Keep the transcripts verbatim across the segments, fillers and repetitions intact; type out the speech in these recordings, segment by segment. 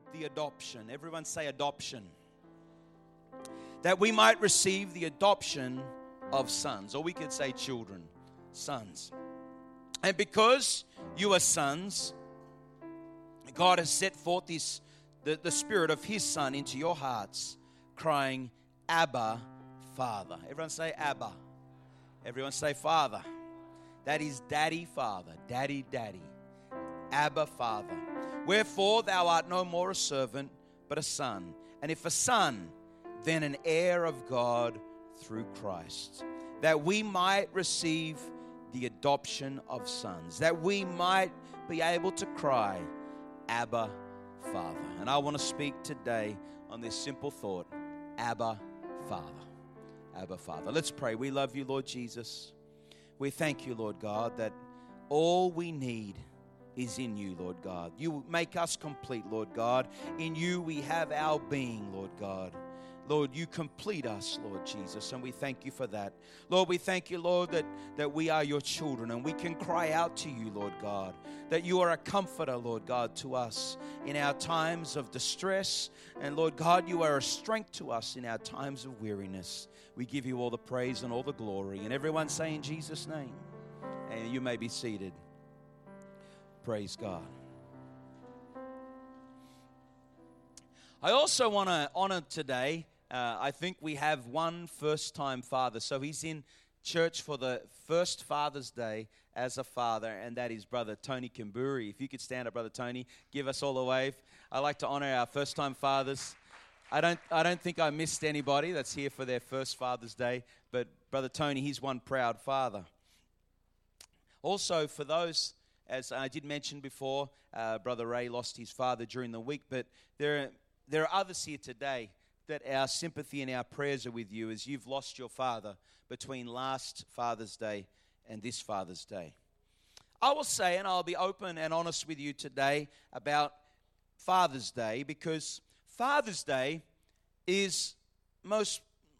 the adoption. Everyone say adoption. That we might receive the adoption of sons, or we could say children, sons. And because you are sons, God has set forth this, the, the Spirit of His Son into your hearts, crying, Abba, Father. Everyone say Abba. Everyone say Father. That is Daddy, Father. Daddy, Daddy. Abba, Father. Wherefore thou art no more a servant, but a son. And if a son, then an heir of God through Christ. That we might receive the adoption of sons. That we might be able to cry, Abba, Father. And I want to speak today on this simple thought, Abba, Father. Abba, Father. Let's pray. We love you, Lord Jesus. We thank you, Lord God, that all we need is in you, Lord God. You make us complete, Lord God. In you we have our being, Lord God. Lord, you complete us, Lord Jesus, and we thank you for that. Lord, we thank you, Lord, that, that we are your children and we can cry out to you, Lord God, that you are a comforter, Lord God, to us in our times of distress. And Lord God, you are a strength to us in our times of weariness. We give you all the praise and all the glory. And everyone say in Jesus' name. And you may be seated. Praise God. I also want to honor today, uh, I think we have one first-time father. So he's in church for the first Father's Day as a father, and that is Brother Tony Kamburi. If you could stand up, Brother Tony, give us all a wave. I like to honor our first-time fathers. I don't I don't think I missed anybody that's here for their first Father's Day, but Brother Tony, he's one proud father. Also, for those, as I did mention before, uh, Brother Ray lost his father during the week, but there are, there are others here today that our sympathy and our prayers are with you as you've lost your father between last Father's Day and this Father's Day. I will say, and I'll be open and honest with you today about Father's Day, because Father's Day is most,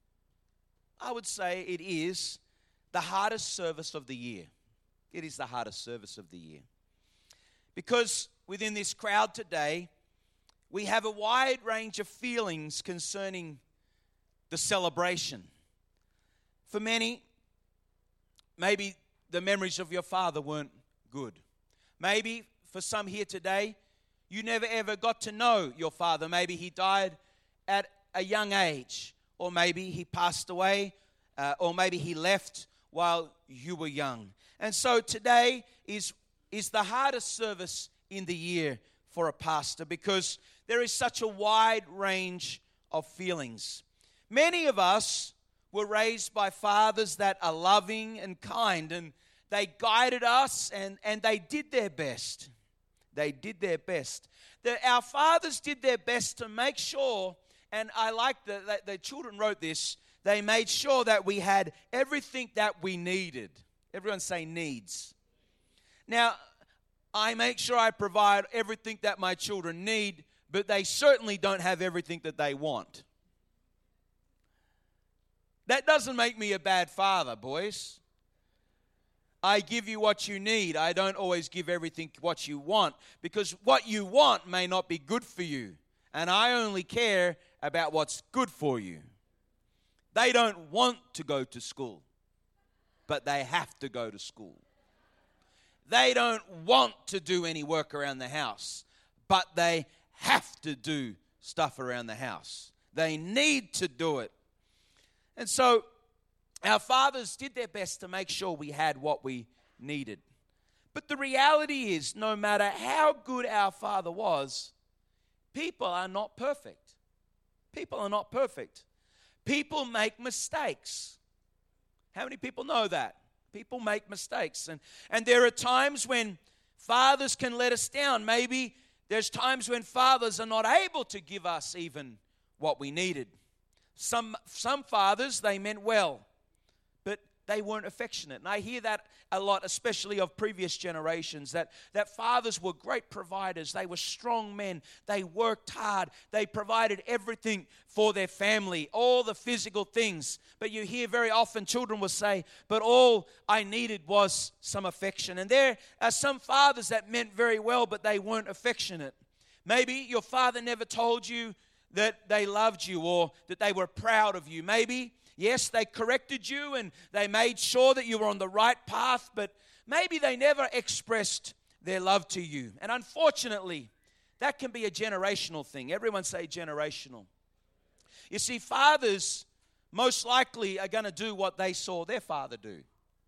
I would say it is the hardest service of the year. It is the hardest service of the year. Because within this crowd today, we have a wide range of feelings concerning the celebration. For many, maybe the memories of your father weren't good. Maybe for some here today, you never ever got to know your father. Maybe he died at a young age, or maybe he passed away, uh, or maybe he left while you were young. And so today is, is the hardest service in the year for a pastor, because there is such a wide range of feelings. Many of us were raised by fathers that are loving and kind, and they guided us, and, and they did their best. They did their best. The, our fathers did their best to make sure, and I like that the, the children wrote this, they made sure that we had everything that we needed. Everyone say needs. Now, I make sure I provide everything that my children need, but they certainly don't have everything that they want. That doesn't make me a bad father, boys. I give you what you need. I don't always give everything what you want, because what you want may not be good for you. And I only care about what's good for you. They don't want to go to school, but they have to go to school. They don't want to do any work around the house, but they have to do stuff around the house. They need to do it. And so our fathers did their best to make sure we had what we needed. But the reality is, no matter how good our father was, people are not perfect. People are not perfect. People make mistakes. How many people know that? People make mistakes. And, and there are times when fathers can let us down. Maybe there's times when fathers are not able to give us even what we needed. Some, some fathers, they meant well, but they weren't affectionate. And I hear that a lot, especially of previous generations, that, that fathers were great providers. They were strong men. They worked hard. They provided everything for their family, all the physical things. But you hear very often children will say, but all I needed was some affection. And there are some fathers that meant very well, but they weren't affectionate. Maybe your father never told you that they loved you or that they were proud of you. Maybe, yes, they corrected you and they made sure that you were on the right path, but maybe they never expressed their love to you. And unfortunately, that can be a generational thing. Everyone say generational. You see, fathers most likely are going to do what they saw their father do.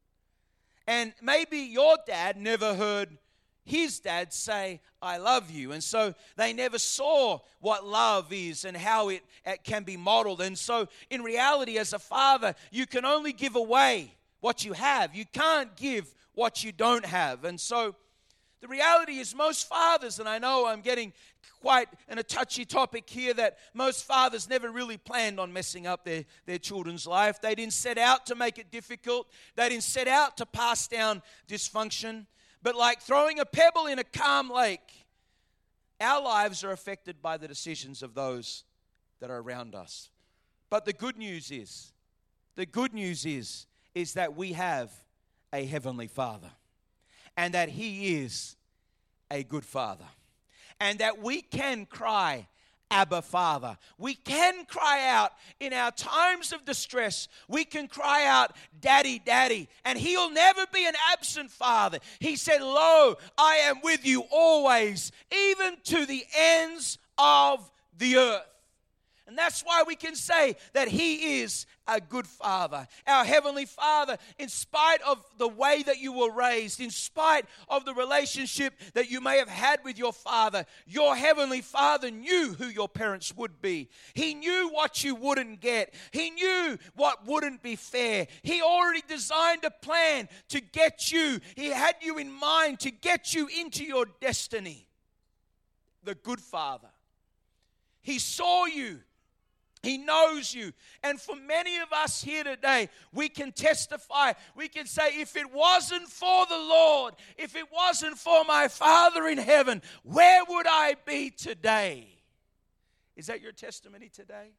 And maybe your dad never heard his dad say, I love you. And so they never saw what love is and how it, it can be modeled. And so in reality, as a father, you can only give away what you have. You can't give what you don't have. And so the reality is most fathers, and I know I'm getting quite in a touchy topic here, that most fathers never really planned on messing up their, their children's life. They didn't set out to make it difficult. They didn't set out to pass down dysfunction. But like throwing a pebble in a calm lake, our lives are affected by the decisions of those that are around us. But the good news is, the good news is, is that we have a heavenly Father. And that He is a good Father. And that we can cry, Abba, Father. We can cry out in our times of distress. We can cry out, Daddy, Daddy. And He'll never be an absent Father. He said, Lo, I am with you always, even to the ends of the earth. And that's why we can say that He is a good Father. Our Heavenly Father, in spite of the way that you were raised, in spite of the relationship that you may have had with your father, your Heavenly Father knew who your parents would be. He knew what you wouldn't get. He knew what wouldn't be fair. He already designed a plan to get you. He had you in mind to get you into your destiny. The good Father. He saw you. He knows you. And for many of us here today, we can testify. We can say, if it wasn't for the Lord, if it wasn't for my Father in heaven, where would I be today? Is that your testimony today?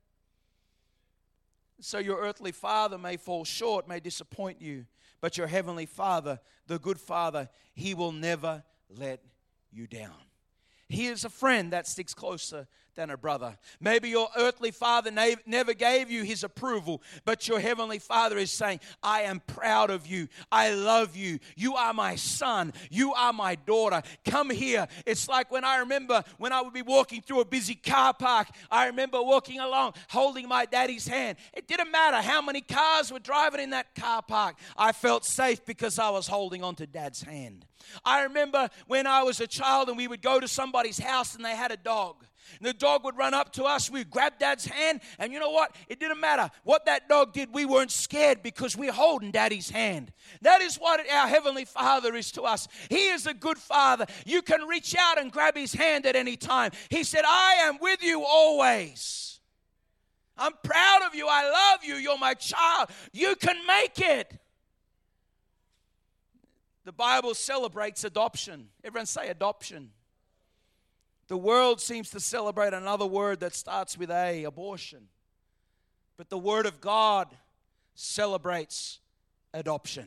So your earthly father may fall short, may disappoint you, but your heavenly Father, the good Father, He will never let you down. He is a friend that sticks closer than a brother. Maybe your earthly father never gave you his approval, but your heavenly Father is saying, I am proud of you. I love you. You are my son. You are my daughter. Come here. It's like when I remember when I would be walking through a busy car park. I remember walking along, holding my daddy's hand. It didn't matter how many cars were driving in that car park. I felt safe because I was holding on to Dad's hand. I remember when I was a child and we would go to somebody's house and they had a dog. And the dog would run up to us. We'd grab Dad's hand. And you know what? It didn't matter what that dog did. We weren't scared because we're holding Daddy's hand. That is what our Heavenly Father is to us. He is a good Father. You can reach out and grab His hand at any time. He said, I am with you always. I'm proud of you. I love you. You're my child. You can make it. The Bible celebrates adoption. Everyone say adoption. The world seems to celebrate another word that starts with A, abortion. But the Word of God celebrates adoption.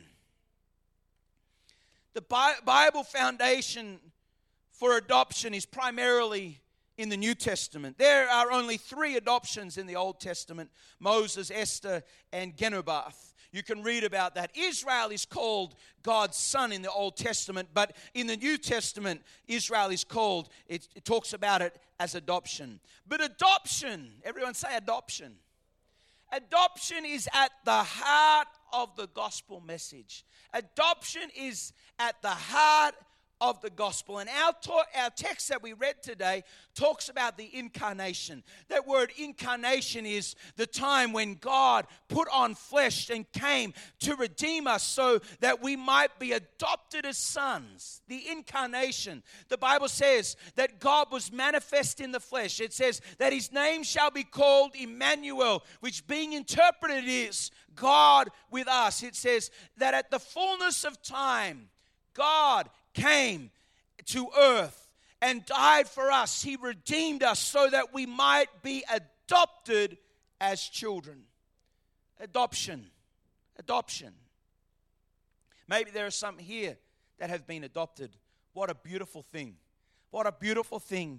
The Bible foundation for adoption is primarily in the New Testament. There are only three adoptions in the Old Testament: Moses, Esther, and Genubath. You can read about that. Israel is called God's son in the Old Testament, but in the New Testament, Israel is called, it, it talks about it as adoption. But adoption, everyone say adoption. Adoption is at the heart of the gospel message. Adoption is at the heart of the gospel. And our, to- our text that we read today talks about the incarnation. That word incarnation is the time when God put on flesh and came to redeem us so that we might be adopted as sons. The incarnation. The Bible says that God was manifest in the flesh. It says that His name shall be called Emmanuel, which being interpreted is God with us. It says that at the fullness of time, God came to earth and died for us. He redeemed us so that we might be adopted as children. Adoption. Adoption. Maybe there are some here that have been adopted. What a beautiful thing. What a beautiful thing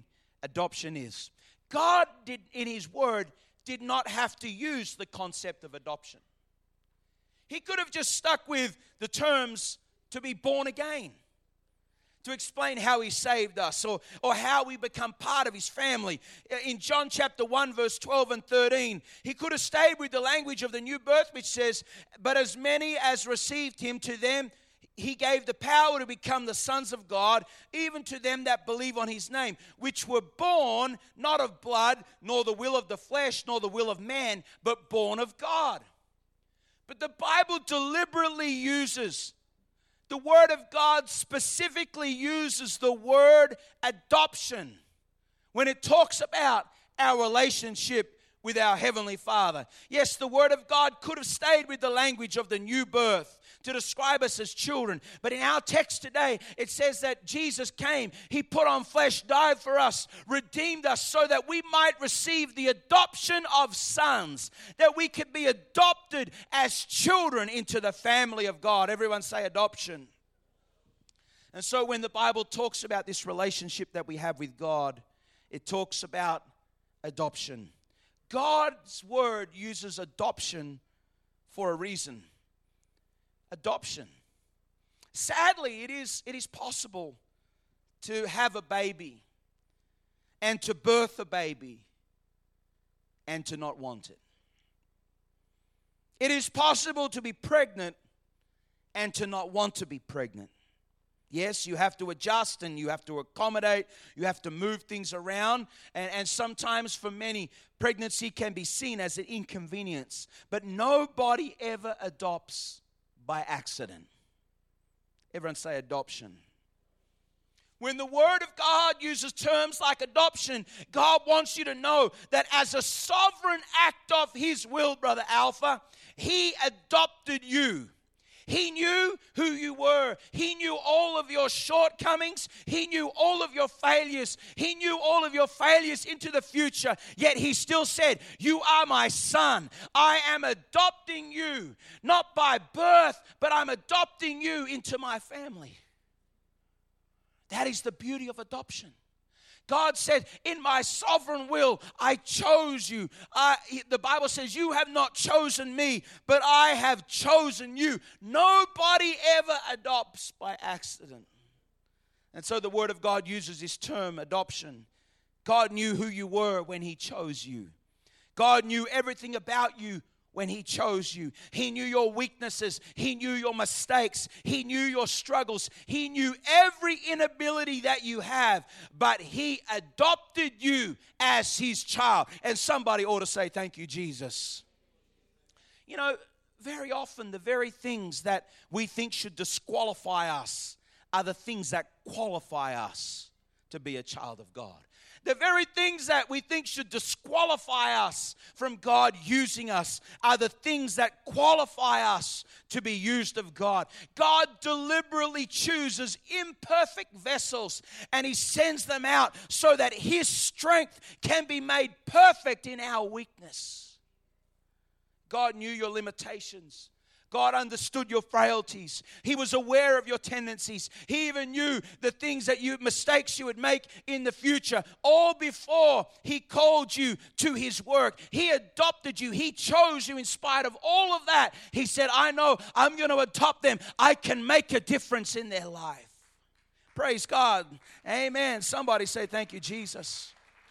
adoption is. God did, in His Word, did not have to use the concept of adoption. He could have just stuck with the terms to be born again, to explain how He saved us, or, or how we become part of His family. In John chapter one, verse twelve and thirteen, He could have stayed with the language of the new birth, which says, "But as many as received Him, to them He gave the power to become the sons of God, even to them that believe on His name, which were born not of blood, nor the will of the flesh, nor the will of man, but born of God." But the Bible deliberately uses, the Word of God specifically uses the word adoption when it talks about our relationship with our Heavenly Father. Yes, the Word of God could have stayed with the language of the new birth to describe us as children. But in our text today, it says that Jesus came, He put on flesh, died for us, redeemed us so that we might receive the adoption of sons, that we could be adopted as children into the family of God. Everyone say adoption. And so when the Bible talks about this relationship that we have with God, it talks about adoption. God's Word uses adoption for a reason. Adoption. Sadly, it is, it is possible to have a baby and to birth a baby and to not want it. It is possible to be pregnant and to not want to be pregnant. Yes, you have to adjust and you have to accommodate, you have to move things around, and, and sometimes for many, pregnancy can be seen as an inconvenience. But nobody ever adopts by accident. Everyone say adoption. When the Word of God uses terms like adoption, God wants you to know that as a sovereign act of His will, Brother Alpha, He adopted you. He knew who you were. He knew all of your shortcomings. He knew all of your failures. He knew all of your failures into the future. Yet He still said, "You are my son. I am adopting you, not by birth, but I'm adopting you into my family." That is the beauty of adoption. God said, "In my sovereign will, I chose you." Uh, the Bible says, "You have not chosen me, but I have chosen you." Nobody ever adopts by accident. And so the Word of God uses this term, adoption. God knew who you were when He chose you. God knew everything about you when He chose you. He knew your weaknesses. He knew your mistakes. He knew your struggles. He knew every inability that you have, but He adopted you as His child. And somebody ought to say, "Thank you, Jesus." You know, very often the very things that we think should disqualify us are the things that qualify us to be a child of God. The very things that we think should disqualify us from God using us are the things that qualify us to be used of God. God deliberately chooses imperfect vessels and He sends them out so that His strength can be made perfect in our weakness. God knew your limitations. God understood your frailties. He was aware of your tendencies. He even knew the things that you, mistakes you would make in the future. All before He called you to His work. He adopted you. He chose you in spite of all of that. He said, "I know I'm going to adopt them. I can make a difference in their life." Praise God. Amen. Somebody say, "Thank you, Jesus."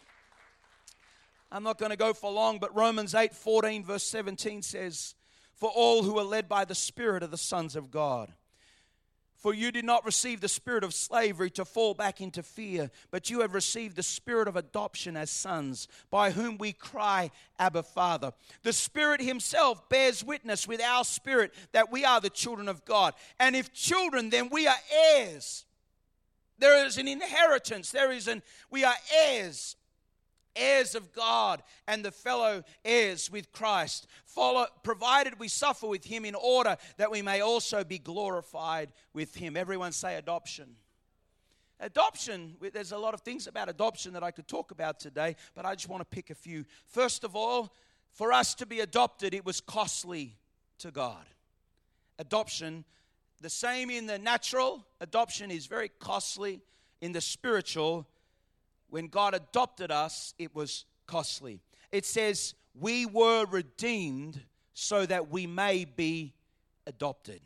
I'm not going to go for long, but Romans eight fourteen verse seventeen says, "For all who are led by the Spirit are the sons of God. For you did not receive the spirit of slavery to fall back into fear, but you have received the spirit of adoption as sons, by whom we cry, Abba, Father." The Spirit Himself bears witness with our spirit that we are the children of God. And if children, then we are heirs. There is an inheritance. There is an, we are heirs. Heirs of God and the fellow heirs with Christ, follow, provided we suffer with Him in order that we may also be glorified with Him. Everyone say adoption. Adoption, there's a lot of things about adoption that I could talk about today, but I just want to pick a few. First of all, for us to be adopted, it was costly to God. Adoption, the same in the natural, adoption is very costly. In the spiritual, when God adopted us, it was costly. It says, we were redeemed so that we may be adopted.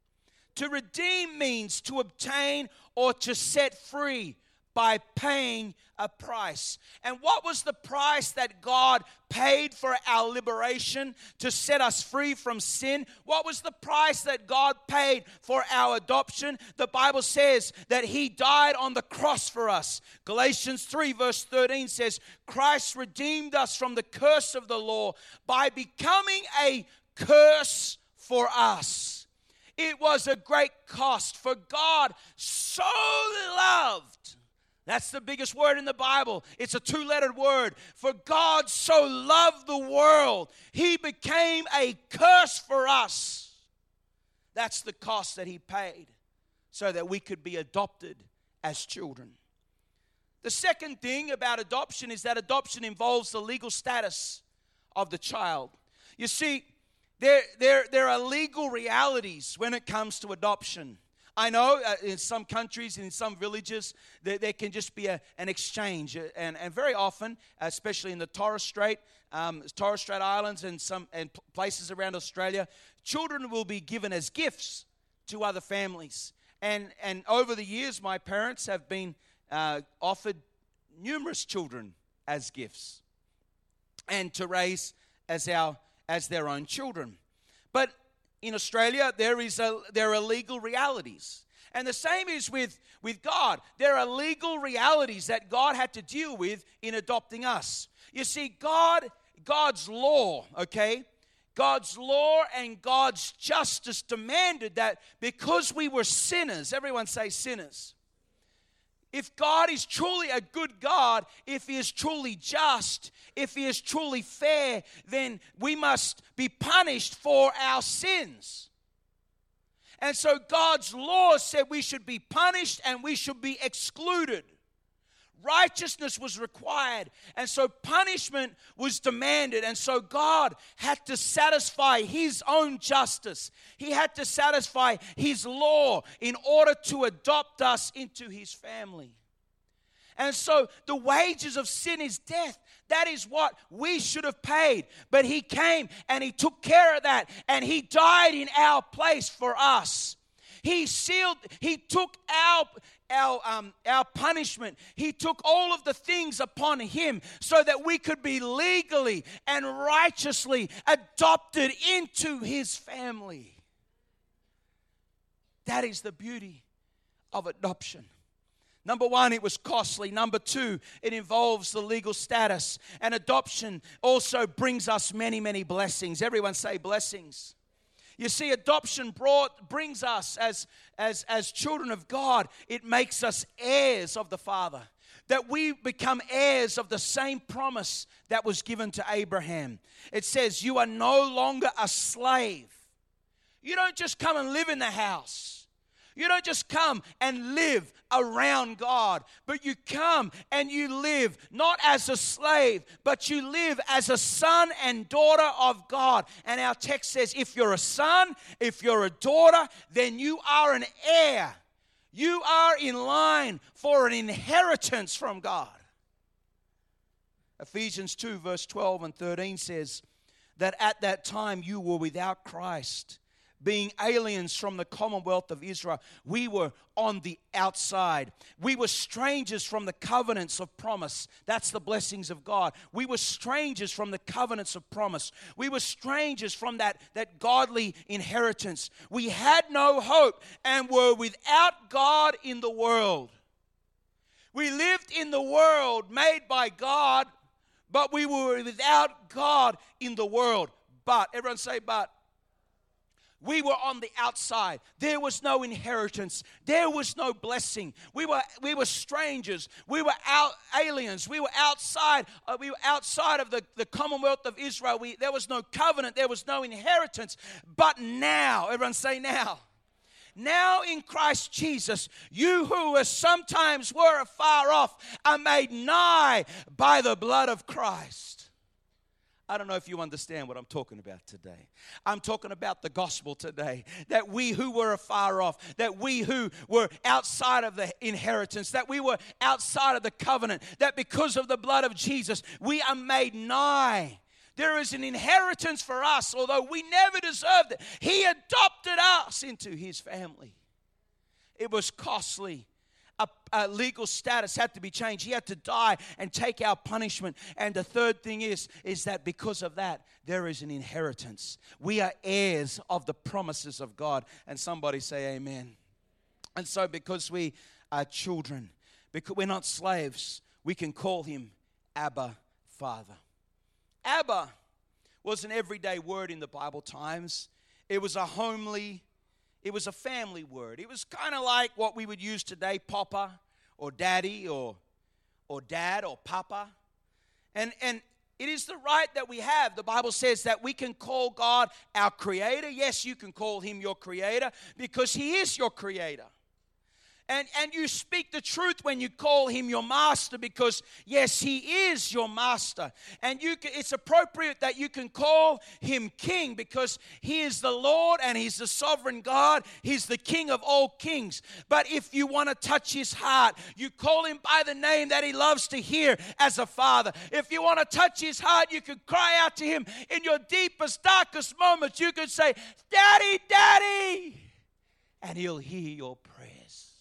To redeem means to obtain or to set free by paying a price. And what was the price that God paid for our liberation to set us free from sin? What was the price that God paid for our adoption? The Bible says that He died on the cross for us. Galatians three verse thirteen says, Christ redeemed us from the curse of the law by becoming a curse for us. It was a great cost, for God so loved. That's the biggest word in the Bible. It's a two-lettered word. For God so loved the world, He became a curse for us. That's the cost that He paid so that we could be adopted as children. The second thing about adoption is that adoption involves the legal status of the child. You see, there, there, there are legal realities when it comes to adoption. I know uh, in some countries and in some villages, there, there can just be a, an exchange. And, and very often, especially in the Torres Strait, um, Torres Strait Islands and some and places around Australia, children will be given as gifts to other families. And, and over the years, my parents have been uh, offered numerous children as gifts and to raise as, our, as their own children. But in Australia, there is a there are legal realities. And the same is with, with God. There are legal realities that God had to deal with in adopting us. You see, God, God's law, okay? God's law and God's justice demanded that because we were sinners, everyone say sinners. If God is truly a good God, if He is truly just, if He is truly fair, then we must be punished for our sins. And so God's law said we should be punished and we should be excluded. Righteousness was required, and so punishment was demanded. And so God had to satisfy His own justice. He had to satisfy His law in order to adopt us into His family. And so the wages of sin is death. That is what we should have paid. But He came and He took care of that, and He died in our place for us. He sealed, He took our Our, um, our punishment. He took all of the things upon Him so that we could be legally and righteously adopted into His family. That is the beauty of adoption. Number one, it was costly. Number two, it involves the legal status. And adoption also brings us many, many blessings. Everyone say blessings. You see, adoption brought, brings us as, as, as children of God, it makes us heirs of the Father. That we become heirs of the same promise that was given to Abraham. It says, you are no longer a slave. You don't just come and live in the house. You don't just come and live around God, but you come and you live not as a slave, but you live as a son and daughter of God. And our text says, if you're a son, if you're a daughter, then you are an heir. You are in line for an inheritance from God. Ephesians two verse twelve and thirteen says that at that time you were without Christ, being aliens from the commonwealth of Israel. We were on the outside. We were strangers from the covenants of promise. That's the blessings of God. We were strangers from the covenants of promise. We were strangers from that, that godly inheritance. We had no hope and were without God in the world. We lived in the world made by God, but we were without God in the world. But, everyone say but. We were on the outside. There was no inheritance. There was no blessing. We were we were strangers. We were out aliens. We were outside. Uh, we were outside of the, the commonwealth of Israel. We, there was no covenant. There was no inheritance. But now, everyone say now. Now in Christ Jesus, you who were sometimes were afar off are made nigh by the blood of Christ. I don't know if you understand what I'm talking about today. I'm talking about the gospel today. That we who were afar off, that we who were outside of the inheritance, that we were outside of the covenant, that because of the blood of Jesus, we are made nigh. There is an inheritance for us, although we never deserved it. He adopted us into his family. It was costly. A, a legal status had to be changed. He had to die and take our punishment. And the third thing is, is that because of that, there is an inheritance. We are heirs of the promises of God. And somebody say amen. And so because we are children, because we're not slaves, we can call him Abba, Father. Abba was an everyday word in the Bible times. It was a homely It was a family word. It was kind of like what we would use today, papa or daddy or or dad or papa. And and it is the right that we have. The Bible says that we can call God our creator. Yes, you can call him your creator because he is your creator. And, and you speak the truth when you call him your master because, yes, he is your master. And you can, it's appropriate that you can call him king because he is the Lord and he's the sovereign God. He's the king of all kings. But if you want to touch his heart, you call him by the name that he loves to hear as a father. If you want to touch his heart, you can cry out to him in your deepest, darkest moments. You could say, Daddy, Daddy, and he'll hear your prayers.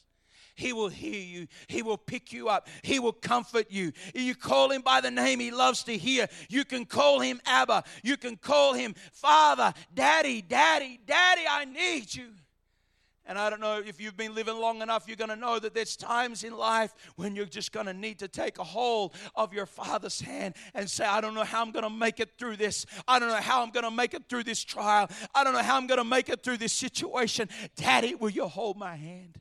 He will hear you. He will pick you up. He will comfort you. You call him by the name he loves to hear. You can call him Abba. You can call him Father, Daddy, Daddy, Daddy, I need you. And I don't know if you've been living long enough, you're going to know that there's times in life when you're just going to need to take a hold of your Father's hand and say, I don't know how I'm going to make it through this. I don't know how I'm going to make it through this trial. I don't know how I'm going to make it through this situation. Daddy, will you hold my hand?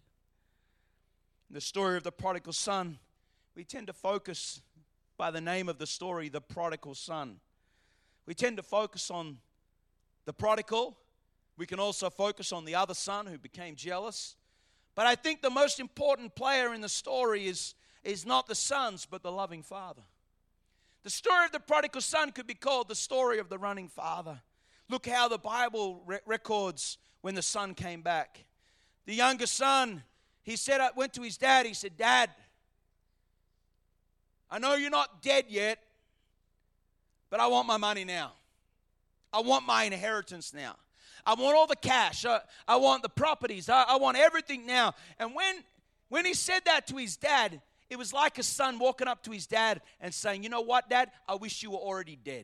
In the story of the prodigal son, we tend to focus by the name of the story, the prodigal son. We tend to focus on the prodigal. We can also focus on the other son who became jealous. But I think the most important player in the story is, is not the sons, but the loving father. The story of the prodigal son could be called the story of the running father. Look how the Bible re- records when the son came back. The younger son, he said, I went to his dad. He said, Dad, I know you're not dead yet, but I want my money now. I want my inheritance now. I want all the cash. I, I want the properties. I, I want everything now. And when, when he said that to his dad, it was like a son walking up to his dad and saying, you know what, Dad? I wish you were already dead.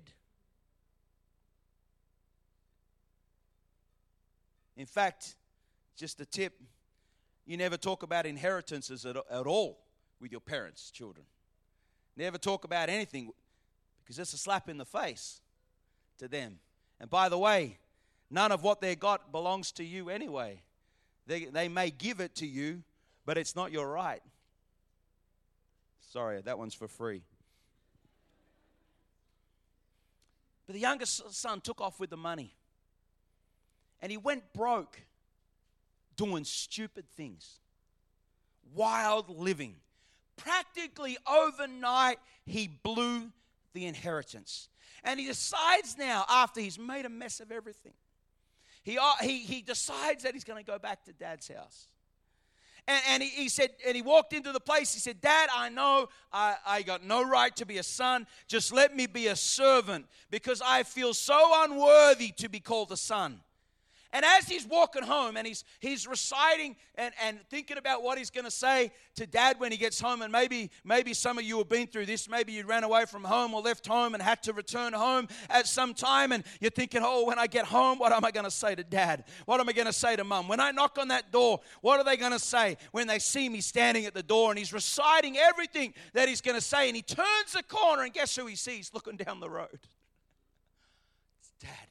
In fact, just a tip. You never talk about inheritances at, at all with your parents, children. Never talk about anything because it's a slap in the face to them. And by the way, none of what they got belongs to you anyway. They, they may give it to you, but it's not your right. Sorry, that one's for free. But the youngest son took off with the money. And he went broke. Doing stupid things, wild living. Practically overnight, he blew the inheritance. And he decides now, after he's made a mess of everything, he, he, he decides that he's going to go back to Dad's house. And, and he, he said, and he walked into the place, he said, Dad, I know I, I got no right to be a son. Just let me be a servant because I feel so unworthy to be called a son. And as he's walking home and he's he's reciting and, and thinking about what he's going to say to Dad when he gets home, and maybe maybe some of you have been through this. Maybe you ran away from home or left home and had to return home at some time, and you're thinking, oh, when I get home, what am I going to say to Dad? What am I going to say to Mum? When I knock on that door, what are they going to say when they see me standing at the door? And he's reciting everything that he's going to say, and he turns the corner, and guess who he sees looking down the road? It's Dad.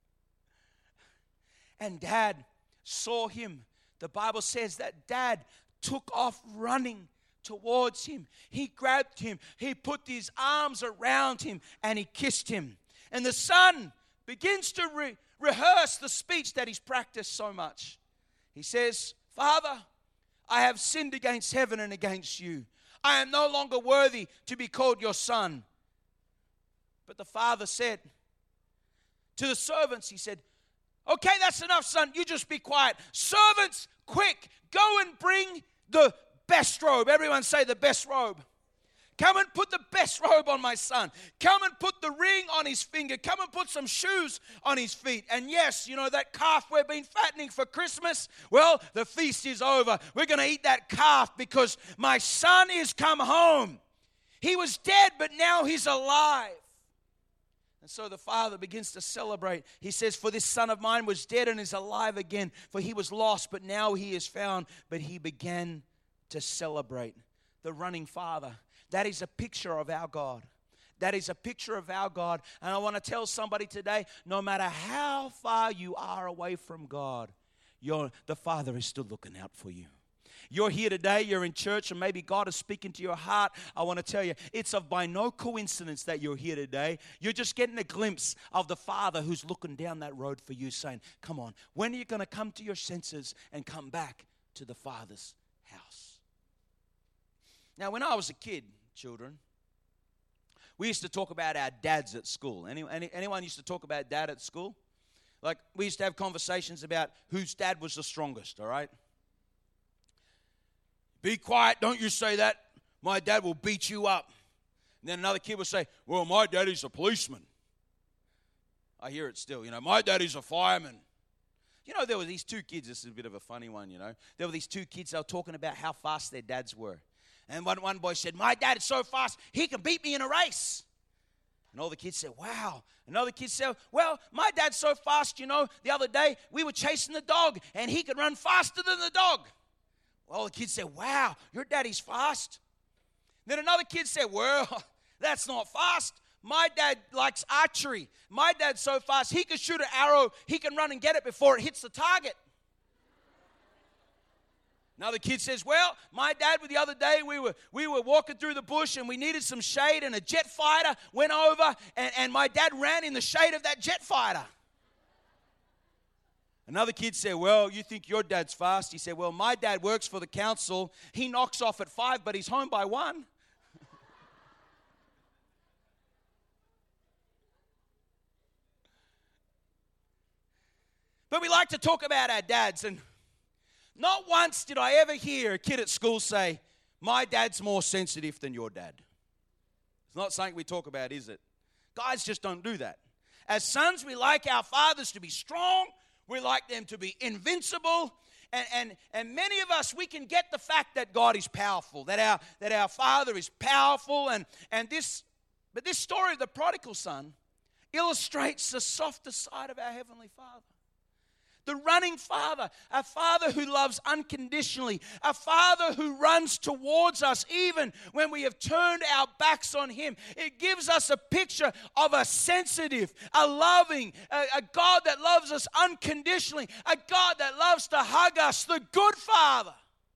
And Dad saw him. The Bible says that Dad took off running towards him. He grabbed him. He put his arms around him and he kissed him. And the son begins to re- rehearse the speech that he's practiced so much. He says, Father, I have sinned against heaven and against you. I am no longer worthy to be called your son. But the father said, to the servants, he said, okay, that's enough, son. You just be quiet. Servants, quick, go and bring the best robe. Everyone say the best robe. Come and put the best robe on my son. Come and put the ring on his finger. Come and put some shoes on his feet. And yes, you know that calf we've been fattening for Christmas? Well, the feast is over. We're going to eat that calf because my son is come home. He was dead, but now he's alive. And so the father begins to celebrate. He says, for this son of mine was dead and is alive again. For he was lost, but now he is found. But he began to celebrate. The running father. That is a picture of our God. That is a picture of our God. And I want to tell somebody today, no matter how far you are away from God, you're, the Father is still looking out for you. You're here today, you're in church, and maybe God is speaking to your heart. I want to tell you, it's of by no coincidence that you're here today. You're just getting a glimpse of the Father who's looking down that road for you, saying, come on, when are you going to come to your senses and come back to the Father's house? Now, when I was a kid, children, we used to talk about our dads at school. Any, any, anyone used to talk about dad at school? Like, we used to have conversations about whose dad was the strongest, all right? Be quiet, don't you say that. My dad will beat you up. And then another kid will say, well, my daddy's a policeman. I hear it still, you know, my daddy's a fireman. You know, there were these two kids, this is a bit of a funny one, you know. There were these two kids, they were talking about how fast their dads were. And one, one boy said, my dad is so fast, he can beat me in a race. And all the kids said, wow. Another kid said, well, my dad's so fast, you know, the other day we were chasing the dog, and he could run faster than the dog. Well, the kid said, wow, your daddy's fast. Then another kid said, well, that's not fast. My dad likes archery. My dad's so fast, he can shoot an arrow, he can run and get it before it hits the target. Another kid says, well, my dad, the other day, we were we were walking through the bush and we needed some shade, and a jet fighter went over, and, and my dad ran in the shade of that jet fighter. Another kid said, well, you think your dad's fast? He said, well, my dad works for the council. He knocks off at five, but he's home by one. But we like to talk about our dads, and not once did I ever hear a kid at school say, my dad's more sensitive than your dad. It's not something we talk about, is it? Guys just don't do that. As sons, we like our fathers to be strong. We like them to be invincible. And, and, and many of us, we can get the fact that God is powerful, that our, that our Father is powerful. And, and this, but this story of the prodigal son illustrates the softer side of our Heavenly Father. The running Father, a Father who loves unconditionally, a Father who runs towards us even when we have turned our backs on Him. It gives us a picture of a sensitive, a loving, a, a God that loves us unconditionally, a God that loves to hug us, the good Father.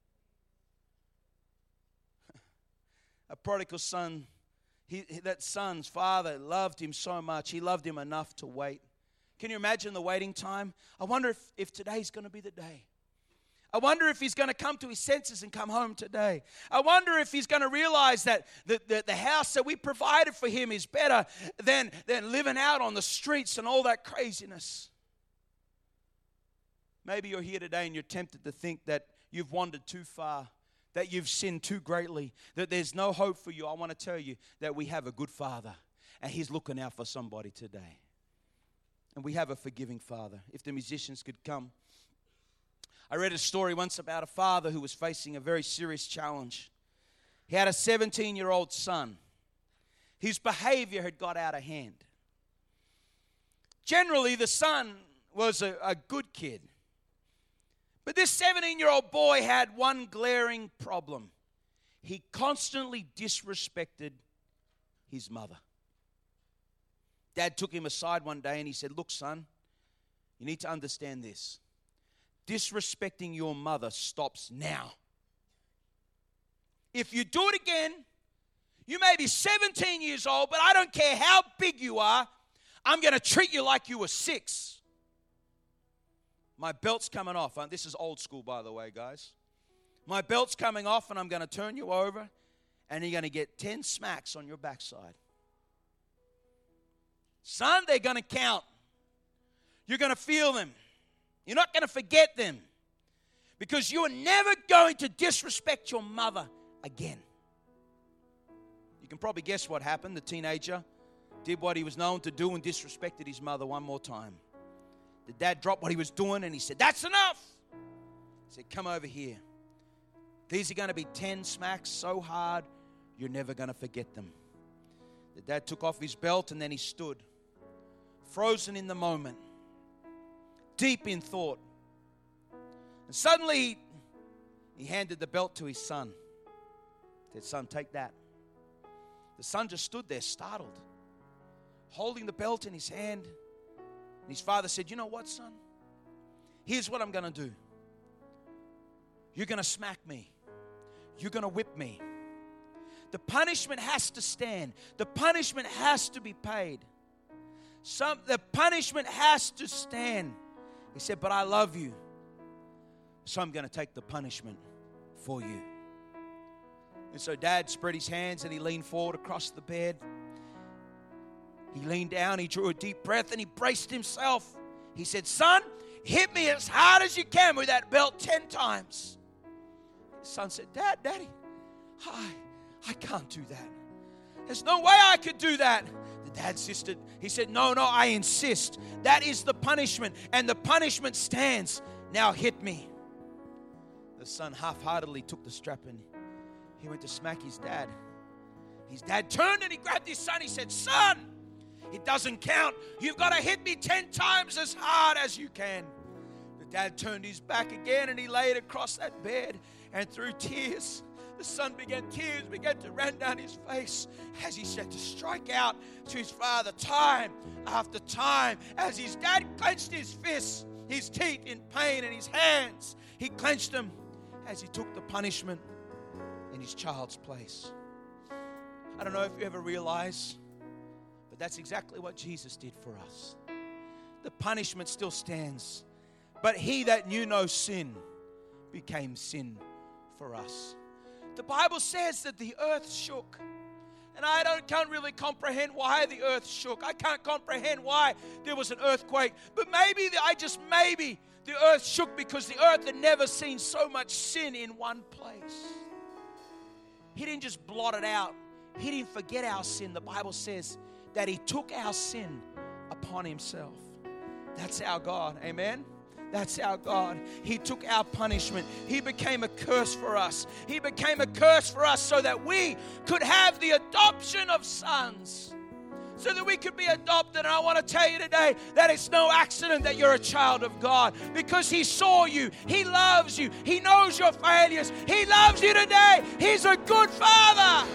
A prodigal son, he, that son's father loved him so much, he loved him enough to wait. Can you imagine the waiting time? I wonder if, if today's going to be the day. I wonder if he's going to come to his senses and come home today. I wonder if he's going to realize that the, the, the house that we provided for him is better than, than living out on the streets and all that craziness. Maybe you're here today and you're tempted to think that you've wandered too far, that you've sinned too greatly, that there's no hope for you. I want to tell you that we have a good Father, and He's looking out for somebody today. And we have a forgiving Father. If the musicians could come. I read a story once about a father who was facing a very serious challenge. He had a seventeen-year-old son. His behavior had got out of hand. Generally, the son was a, a good kid. But this seventeen-year-old boy had one glaring problem. He constantly disrespected his mother. Dad took him aside one day and he said, look, son, you need to understand this. Disrespecting your mother stops now. If you do it again, you may be seventeen years old, but I don't care how big you are, I'm going to treat you like you were six. My belt's coming off. This is old school, by the way, guys. My belt's coming off, and I'm going to turn you over, and you're going to get ten smacks on your backside. Son, they're going to count. You're going to feel them. You're not going to forget them. Because you are never going to disrespect your mother again. You can probably guess what happened. The teenager did what he was known to do and disrespected his mother one more time. The dad dropped what he was doing and he said, "That's enough." He said, "Come over here. These are going to be ten smacks so hard, you're never going to forget them." The dad took off his belt and then he stood, frozen in the moment, deep in thought. And suddenly, he handed the belt to his son. He said, "Son, take that." The son just stood there, startled, holding the belt in his hand. And his father said, "You know what, son? Here's what I'm going to do. You're going to smack me. You're going to whip me. The punishment has to stand. The punishment has to be paid. Some, the punishment has to stand." He said, "But I love you. So I'm going to take the punishment for you." And so Dad spread his hands and he leaned forward across the bed. He leaned down, he drew a deep breath and he braced himself. He said, "Son, hit me as hard as you can with that belt ten times. His son said, "Dad, Daddy, I, I can't do that. There's no way I could do that." The dad insisted. He said, "No, no, I insist. That is the punishment, and the punishment stands. Now hit me." The son half-heartedly took the strap and he went to smack his dad. His dad turned and he grabbed his son. He said, "Son, it doesn't count. You've got to hit me ten times as hard as you can." The dad turned his back again and he laid across that bed, and through tears, the son began, tears began to run down his face as he said to strike out to his father time after time. As his dad clenched his fists, his teeth in pain, and his hands, he clenched them as he took the punishment in his child's place. I don't know if you ever realize, but that's exactly what Jesus did for us. The punishment still stands, but he that knew no sin became sin for us. The Bible says that the earth shook. And I don't can't really comprehend why the earth shook. I can't comprehend why there was an earthquake. But maybe, the, I just maybe, the earth shook because the earth had never seen so much sin in one place. He didn't just blot it out. He didn't forget our sin. The Bible says that he took our sin upon himself. That's our God. Amen? That's our God. He took our punishment. He became a curse for us. He became a curse for us so that we could have the adoption of sons. So that we could be adopted. And I want to tell you today that it's no accident that you're a child of God. Because he saw you. He loves you. He knows your failures. He loves you today. He's a good father.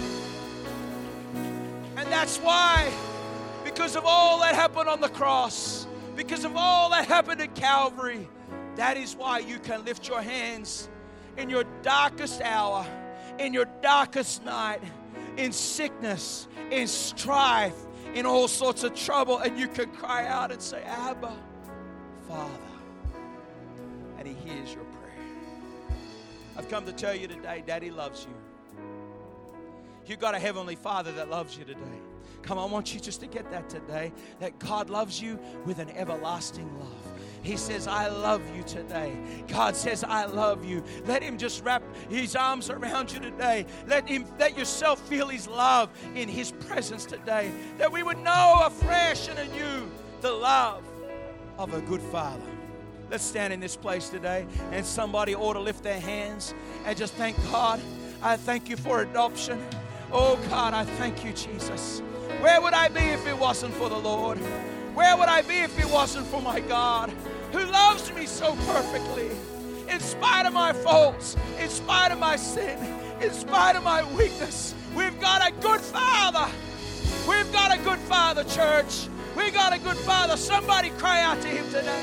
And that's why, because of all that happened on the cross, because of all that happened at Calvary, that is why you can lift your hands in your darkest hour, in your darkest night, in sickness, in strife, in all sorts of trouble, and you can cry out and say, "Abba, Father," and he hears your prayer. I've come to tell you today, Daddy loves you. You've got a heavenly Father that loves you today. Come on, I want you just to get that today, that God loves you with an everlasting love. He says, "I love you today." God says, "I love you." Let him just wrap his arms around you today. Let him, let yourself feel his love in his presence today. That we would know afresh and anew the love of a good Father. Let's stand in this place today, and somebody ought to lift their hands and just thank God. I thank you for adoption. Oh God, I thank you, Jesus. Where would I be if it wasn't for the Lord? Where would I be if it wasn't for my God, who loves me so perfectly, in spite of my faults, in spite of my sin, in spite of my weakness? We've got a good Father. We've got a good Father, church. We've got a good Father. Somebody cry out to him today.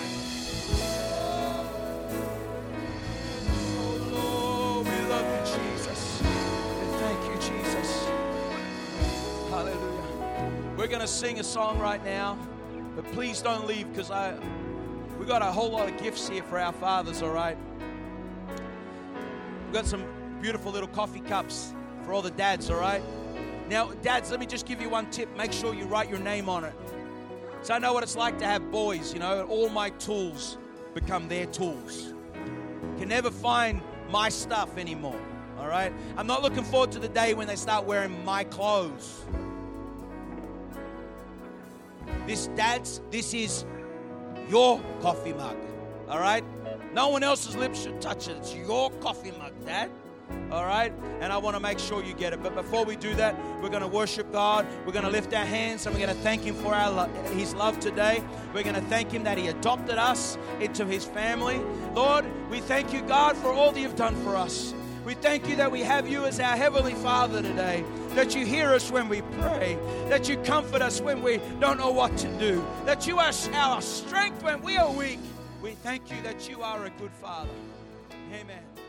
Oh, Lord, we love you, Jesus. And thank you, Jesus. Hallelujah. We're going to sing a song right now, but please don't leave, because I we got a whole lot of gifts here for our fathers, all right? We've got some beautiful little coffee cups for all the dads, all right? Now, dads, let me just give you one tip. Make sure you write your name on it. So I know what it's like to have boys, you know, and all my tools become their tools. Can never find my stuff anymore, all right? I'm not looking forward to the day when they start wearing my clothes. This, dads, this is your coffee mug, all right? No one else's lips should touch it. It's your coffee mug, Dad. All right? And I want to make sure you get it. But before we do that, we're going to worship God. We're going to lift our hands and we're going to thank Him for our lo- His love today. We're going to thank Him that He adopted us into His family. Lord, we thank you, God, for all that You've done for us. We thank you that we have You as our Heavenly Father today, that You hear us when we pray, that You comfort us when we don't know what to do, that You are our strength when we are weak. We thank You that You are a good Father. Amen.